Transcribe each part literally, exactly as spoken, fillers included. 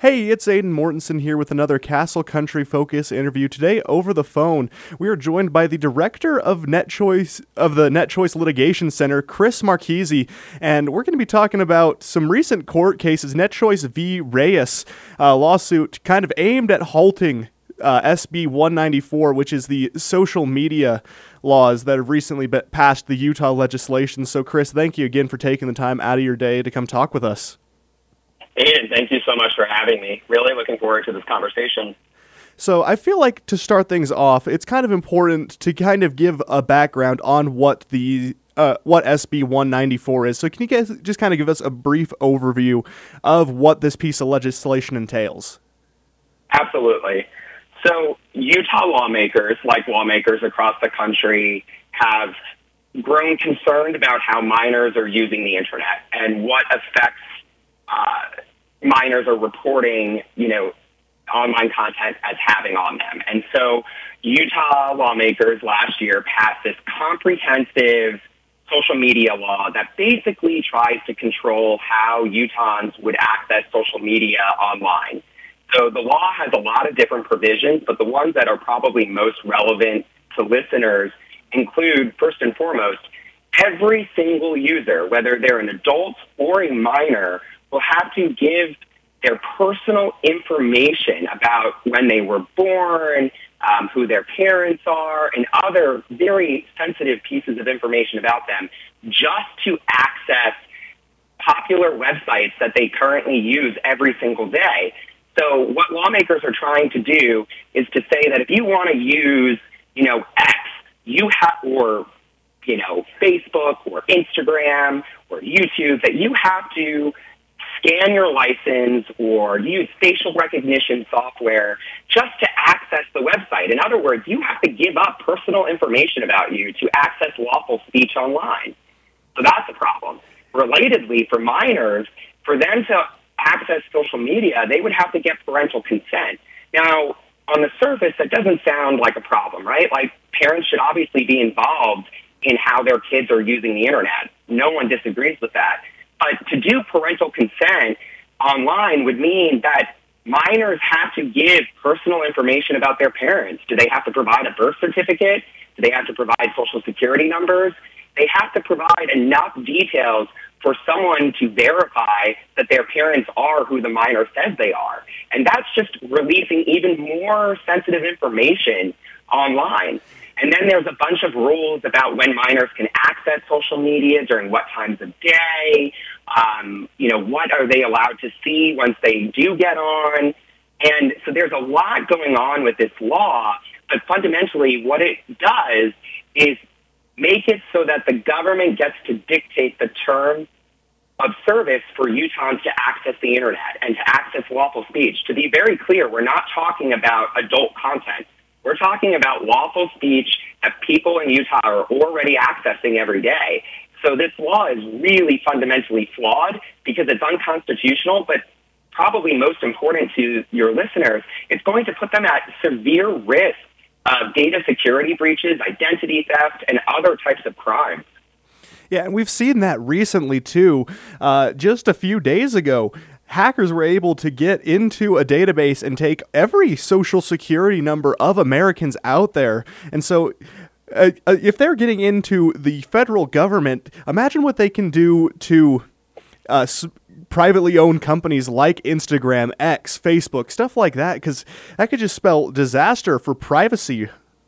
Hey, it's Aidan Mortensen here with another Castle Country Focus interview. Today, over the phone, we are joined by the director of NetChoice of the NetChoice Litigation Center, Chris Marchese, and we're going to be talking about some recent court cases. NetChoice v. Reyes, a lawsuit kind of aimed at halting uh, S B one ninety-four, which is the social media laws that have recently be- passed the Utah legislation. So, Chris, thank you again for taking the time out of your day to come talk with us. Ian, thank you so much for having me. Really looking forward to this conversation. So I feel like to start things off, it's kind of important to kind of give a background on what the uh, what S B one ninety-four is. So can you guys just kind of give us a brief overview of what this piece of legislation entails? Absolutely. So Utah lawmakers, like lawmakers across the country, have grown concerned about how minors are using the internet and what effects uh, minors are reporting, you know, online content as having on them. And so Utah lawmakers last year passed this comprehensive social media law that basically tries to control how Utahns would access social media online. So the law has a lot of different provisions, but the ones that are probably most relevant to listeners include, first and foremost, every single user, whether they're an adult or a minor, will have to give their personal information about when they were born, um, who their parents are, and other very sensitive pieces of information about them just to access popular websites that they currently use every single day. So what lawmakers are trying to do is to say that if you want to use, you know, X, you have, or, you know, Facebook or Instagram or YouTube, that you have to scan your license or use facial recognition software just to access the website. In other words, you have to give up personal information about you to access lawful speech online. So that's a problem. Relatedly, for minors, for them to access social media, they would have to get parental consent. Now, on the surface, that doesn't sound like a problem, right? Like, parents should obviously be involved in how their kids are using the internet. No one disagrees with that. But to do parental consent online would mean that minors have to give personal information about their parents. Do they have to provide a birth certificate? Do they have to provide social security numbers? They have to provide enough details for someone to verify that their parents are who the minor says they are. And that's just releasing even more sensitive information online. And then there's a bunch of rules about when minors can access social media, during what times of day, um, you know, what are they allowed to see once they do get on. And so there's a lot going on with this law, but fundamentally what it does is make it so that the government gets to dictate the terms of service for Utahns to access the internet and to access lawful speech. To be very clear, we're not talking about adult content. We're talking about lawful speech that people in Utah are already accessing every day. So this law is really fundamentally flawed because it's unconstitutional, but probably most important to your listeners, it's going to put them at severe risk of data security breaches, identity theft, and other types of crimes. Yeah, and we've seen that recently, too. Uh, just a few days ago, hackers were able to get into a database and take every social security number of Americans out there. And so uh, if they're getting into the federal government, imagine what they can do to uh, s- privately owned companies like Instagram, X, Facebook, stuff like that, because that could just spell disaster for privacy.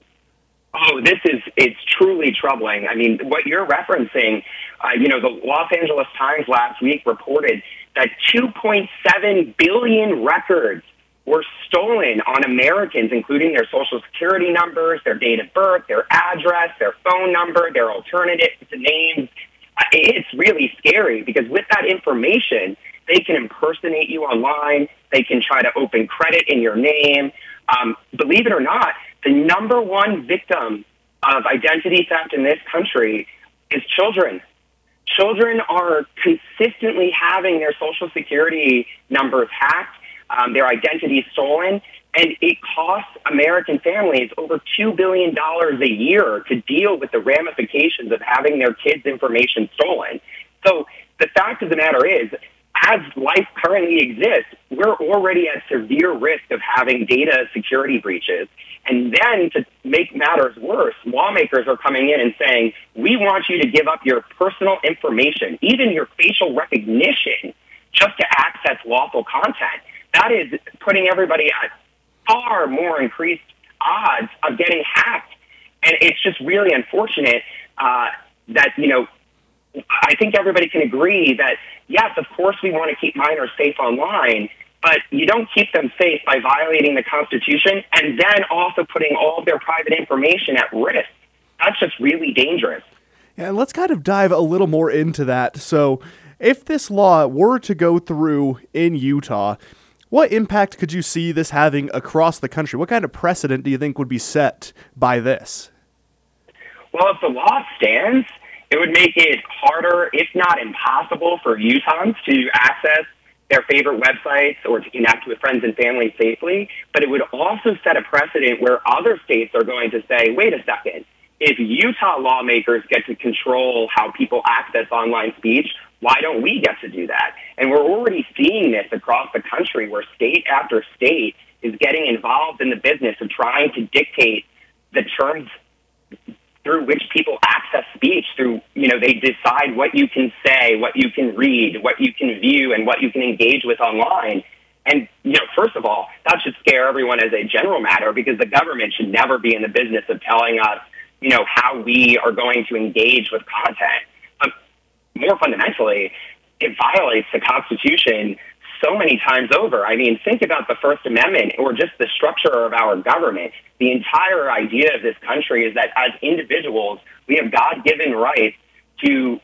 Oh, this is, it's truly troubling. I mean, what you're referencing, uh, you know, the Los Angeles Times last week reported that two point seven billion records were stolen on Americans, including their social security numbers, their date of birth, their address, their phone number, their alternative names. Uh, it's really scary because with that information, they can impersonate you online. They can try to open credit in your name. Um, believe it or not, the number one victim of identity theft in this country is children. Children are consistently having their social security numbers hacked, um, their identities stolen, and it costs American families over two billion dollars a year to deal with the ramifications of having their kids' information stolen. So the fact of the matter is, as life currently exists, we're already at severe risk of having data security breaches. And then to make matters worse, lawmakers are coming in and saying, we want you to give up your personal information, even your facial recognition, just to access lawful content. That is putting everybody at far more increased odds of getting hacked. And it's just really unfortunate uh, that, you know, I think everybody can agree that, yes, of course we want to keep minors safe online, but you don't keep them safe by violating the Constitution and then also putting all of their private information at risk. That's just really dangerous. Yeah, and let's kind of dive a little more into that. So if this law were to go through in Utah, what impact could you see this having across the country? What kind of precedent do you think would be set by this? Well, if the law stands, it would make it harder, if not impossible, for Utahns to access their favorite websites or to connect with friends and family safely. But it would also set a precedent where other states are going to say, wait a second, if Utah lawmakers get to control how people access online speech, why don't we get to do that? And we're already seeing this across the country where state after state is getting involved in the business of trying to dictate the terms through which people access speech. Through, you know, they decide what you can say, what you can read, what you can view, and what you can engage with online. And, you know, first of all, that should scare everyone as a general matter, because the government should never be in the business of telling us, you know, how we are going to engage with content. But more fundamentally, it violates the Constitution so many times over. I mean, think about the First Amendment or just the structure of our government. The entire idea of this country is that as individuals, we have God-given rights to,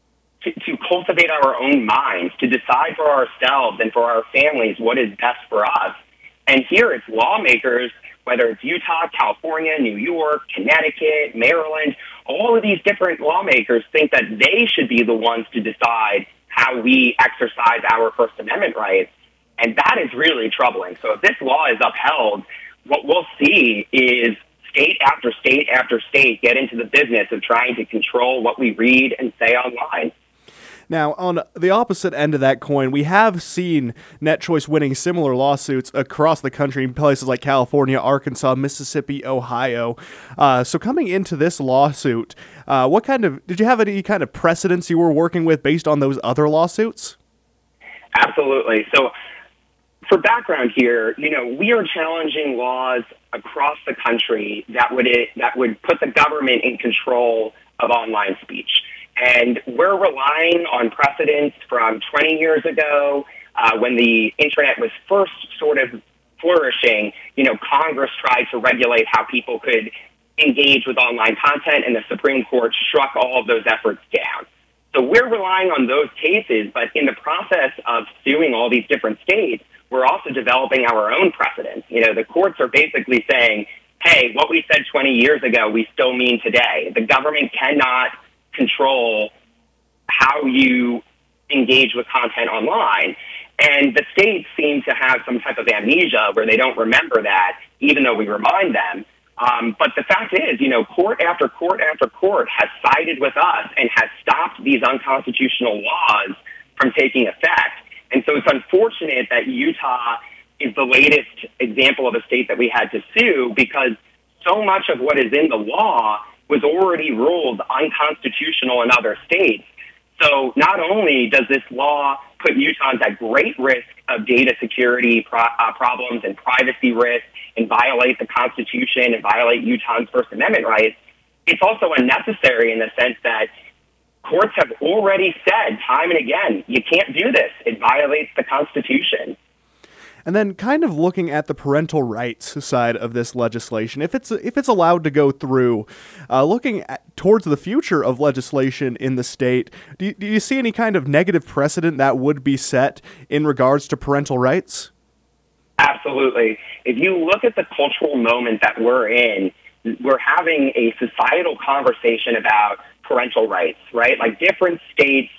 to to cultivate our own minds, to decide for ourselves and for our families what is best for us. And here it's lawmakers, whether it's Utah, California, New York, Connecticut, Maryland, all of these different lawmakers think that they should be the ones to decide how we exercise our First Amendment rights. And that is really troubling. So if this law is upheld, what we'll see is state after state after state get into the business of trying to control what we read and say online. Now, on the opposite end of that coin, we have seen NetChoice winning similar lawsuits across the country in places like California, Arkansas, Mississippi, Ohio. Uh, so coming into this lawsuit, uh, what kind of, did you have any kind of precedents you were working with based on those other lawsuits? Absolutely. So for background here, you know, we are challenging laws across the country that would that would put the government in control of online speech. And we're relying on precedents from twenty years ago uh, when the internet was first sort of flourishing. You know, Congress tried to regulate how people could engage with online content, and the Supreme Court struck all of those efforts down. So we're relying on those cases, but in the process of suing all these different states, we're also developing our own precedents. You know, the courts are basically saying, hey, what we said twenty years ago, we still mean today. The government cannot control how you engage with content online. And the states seem to have some type of amnesia where they don't remember that, even though we remind them. Um, but the fact is, you know, court after court after court has sided with us and has stopped these unconstitutional laws from taking effect. And so it's unfortunate that Utah is the latest example of a state that we had to sue, because so much of what is in the law was already ruled unconstitutional in other states. So not only does this law put Utahns at great risk of data security pro- uh, problems and privacy risk and violate the Constitution and violate Utahns' First Amendment rights, it's also unnecessary in the sense that courts have already said time and again, you can't do this. It violates the Constitution. And then kind of looking at the parental rights side of this legislation, if it's if it's allowed to go through, uh, looking at, towards the future of legislation in the state, do you, do you see any kind of negative precedent that would be set in regards to parental rights? Absolutely. If you look at the cultural moment that we're in, we're having a societal conversation about parental rights, right? Like different states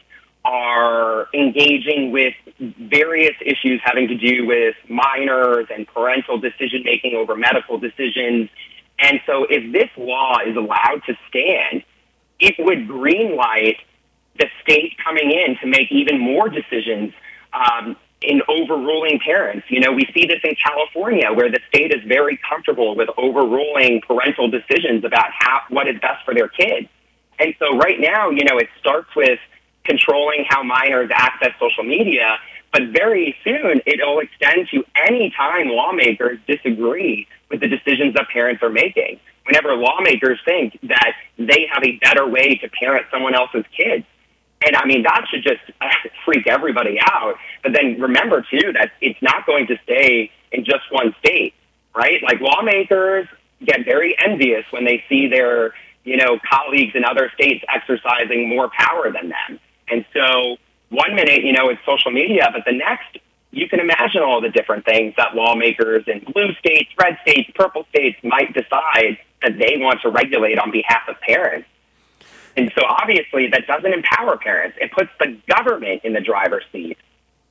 are engaging with various issues having to do with minors and parental decision-making over medical decisions. And so if this law is allowed to stand, it would greenlight the state coming in to make even more decisions um, in overruling parents. You know, we see this in California, where the state is very comfortable with overruling parental decisions about how, what is best for their kids. And so right now, you know, it starts with controlling how minors access social media, but very soon it'll extend to any time lawmakers disagree with the decisions that parents are making. Whenever lawmakers think that they have a better way to parent someone else's kids. And I mean, that should just uh, freak everybody out. But then remember, too, that it's not going to stay in just one state, right? Like, lawmakers get very envious when they see their, you know, colleagues in other states exercising more power than them. And so one minute, you know, it's social media, but the next, you can imagine all the different things that lawmakers in blue states, red states, purple states might decide that they want to regulate on behalf of parents. And so obviously that doesn't empower parents. It puts the government in the driver's seat.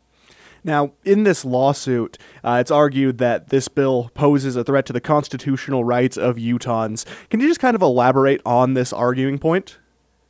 Now, in this lawsuit, uh, it's argued that this bill poses a threat to the constitutional rights of Utahns. Can you just kind of elaborate on this arguing point?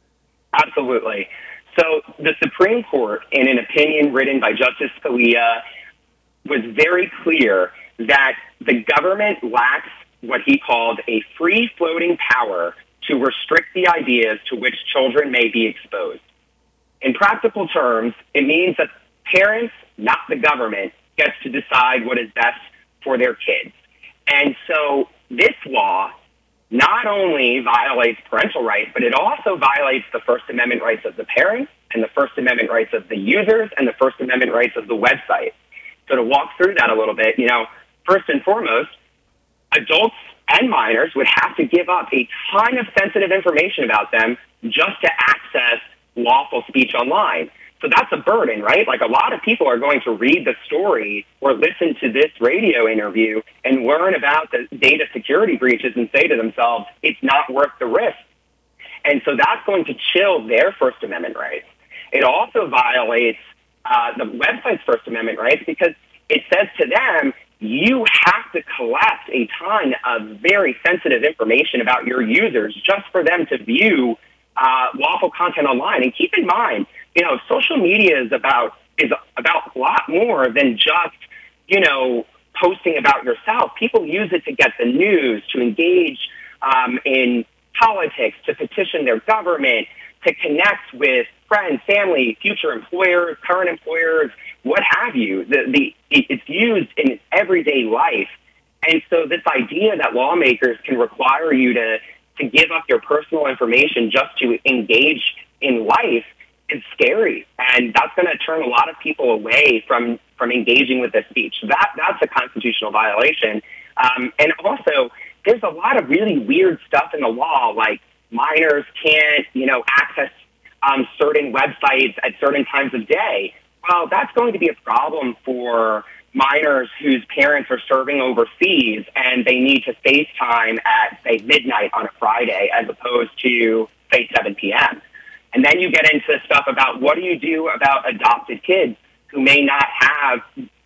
Absolutely. So the Supreme Court, in an opinion written by Justice Scalia, was very clear that the government lacks what he called a free-floating power to restrict the ideas to which children may be exposed. In practical terms, it means that parents, not the government, gets to decide what is best for their kids. And so this law not only violates parental rights, but it also violates the First Amendment rights of the parents and the First Amendment rights of the users and the First Amendment rights of the website. So to walk through that a little bit, you know, first and foremost, adults and minors would have to give up a ton of sensitive information about them just to access lawful speech online. So that's a burden, right? Like, a lot of people are going to read the story or listen to this radio interview and learn about the data security breaches and say to themselves, it's not worth the risk. And so that's going to chill their First Amendment rights. It also violates uh, the website's First Amendment rights because it says to them, you have to collect a ton of very sensitive information about your users just for them to view uh, lawful content online. And keep in mind, you know, social media is about is about a lot more than just, you know, posting about yourself. People use it to get the news, to engage um, in politics, to petition their government, to connect with friends, family, future employers, current employers, what have you. The, the, it's used in everyday life. And so this idea that lawmakers can require you to, to give up your personal information just to engage in life is scary. And that's going to turn a lot of people away from, from engaging with this speech. That, that's a constitutional violation. Um, and also, there's a lot of really weird stuff in the law, like minors can't, you know, access um, certain websites at certain times of day. Well, that's going to be a problem for minors whose parents are serving overseas and they need to FaceTime at, say, midnight on a Friday as opposed to, say, seven p.m. And then you get into stuff about what do you do about adopted kids who may not have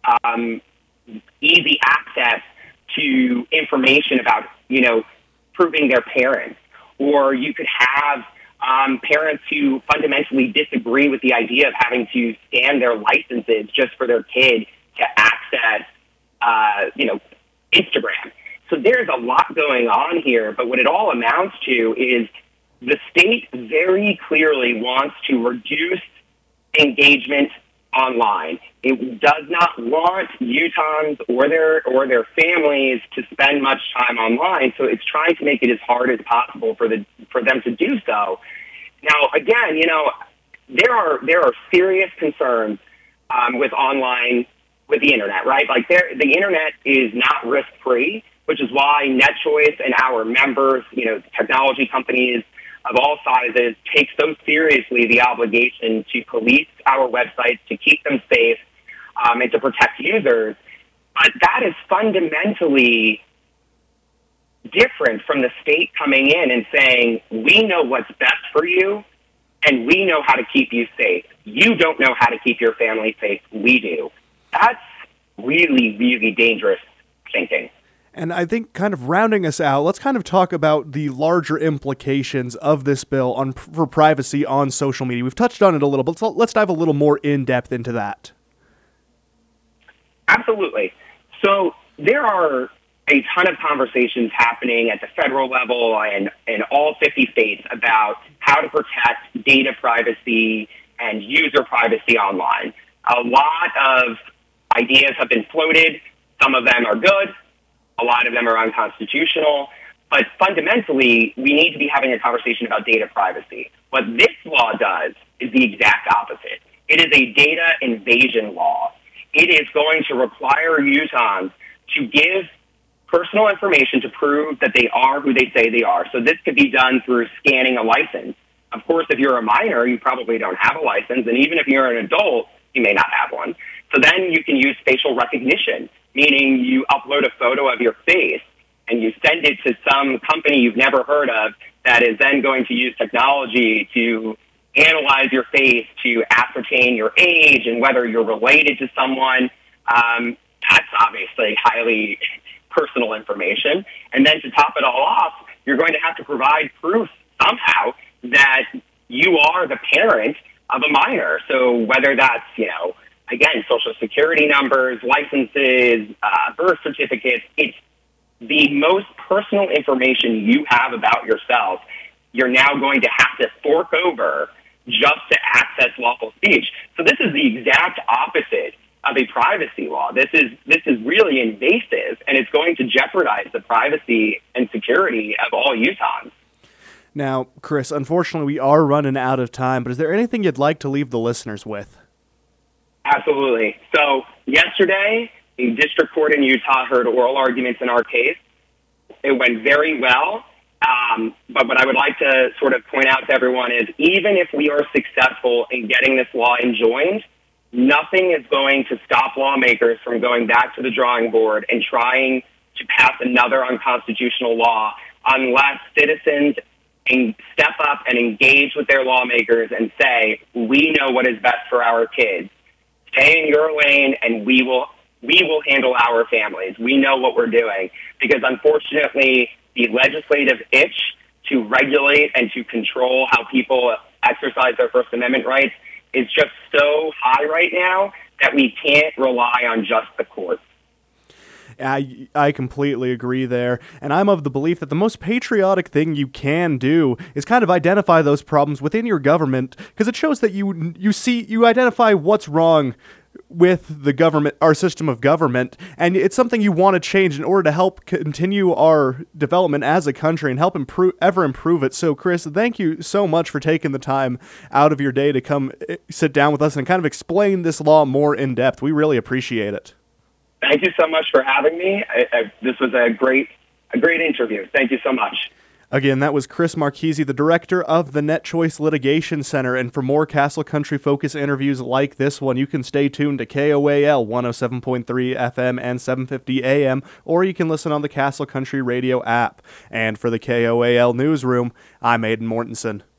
um, easy access to information about, you know, proving their parents. Or you could have um, parents who fundamentally disagree with the idea of having to scan their licenses just for their kid to access, uh, you know, Instagram. So there's a lot going on here, but what it all amounts to is the state very clearly wants to reduce engagement online. It does not want Utahns or their or their families to spend much time online, so it's trying to make it as hard as possible for the for them to do so. Now, again, you know, there are there are serious concerns um, with online with the internet, right? Like, there, the internet is not risk free, which is why NetChoice and our members, you know, technology companies of all sizes, take so seriously the obligation to police our websites, to keep them safe, um, and to protect users. But that is fundamentally different from the state coming in and saying, we know what's best for you, and we know how to keep you safe. You don't know how to keep your family safe. We do. That's really, really dangerous thinking. And I think, kind of rounding us out, let's kind of talk about the larger implications of this bill on for privacy on social media. We've touched on it a little, but let's, let's dive a little more in depth into that. Absolutely. So there are a ton of conversations happening at the federal level and in all fifty states about how to protect data privacy and user privacy online. A lot of ideas have been floated. Some of them are good. A lot of them are unconstitutional. But fundamentally, we need to be having a conversation about data privacy. What this law does is the exact opposite. It is a data invasion law. It is going to require Utahns to give personal information to prove that they are who they say they are. So this could be done through scanning a license. Of course, if you're a minor, you probably don't have a license. And even if you're an adult, you may not have one. So then you can use facial recognition, meaning you upload a photo of your face and you send it to some company you've never heard of that is then going to use technology to analyze your face to ascertain your age and whether you're related to someone. Um, that's obviously highly personal information. And then to top it all off, you're going to have to provide proof somehow that you are the parent of a minor. So whether that's, you know, again, social security numbers, licenses, uh, birth certificates, it's the most personal information you have about yourself, you're now going to have to fork over just to access lawful speech. So this is the exact opposite of a privacy law. This is this is really invasive, and it's going to jeopardize the privacy and security of all Utahns. Now, Chris, unfortunately, we are running out of time, but is there anything you'd like to leave the listeners with? Absolutely. So yesterday, the district court in Utah heard oral arguments in our case. It went very well. Um, but what I would like to sort of point out to everyone is even if we are successful in getting this law enjoined, nothing is going to stop lawmakers from going back to the drawing board and trying to pass another unconstitutional law unless citizens and step up and engage with their lawmakers and say, we know what is best for our kids. Stay in your lane and we will we will handle our families. We know what we're doing. Because unfortunately, the legislative itch to regulate and to control how people exercise their First Amendment rights is just so high right now that we can't rely on just the courts. I, I completely agree there, and I'm of the belief that the most patriotic thing you can do is kind of identify those problems within your government, because it shows that you you see you identify what's wrong with the government, our system of government, and it's something you want to change in order to help continue our development as a country and help improve, ever improve it. So, Chris, thank you so much for taking the time out of your day to come sit down with us and kind of explain this law more in depth. We really appreciate it. Thank you so much for having me. I, I, this was a great, a great interview. Thank you so much. Again, that was Chris Marchese, the director of the NetChoice Litigation Center. And for more Castle Country Focus interviews like this one, you can stay tuned to K O A L one oh seven point three F M and seven fifty A M, or you can listen on the Castle Country Radio app. And for the K O A L Newsroom, I'm Aidan Mortensen.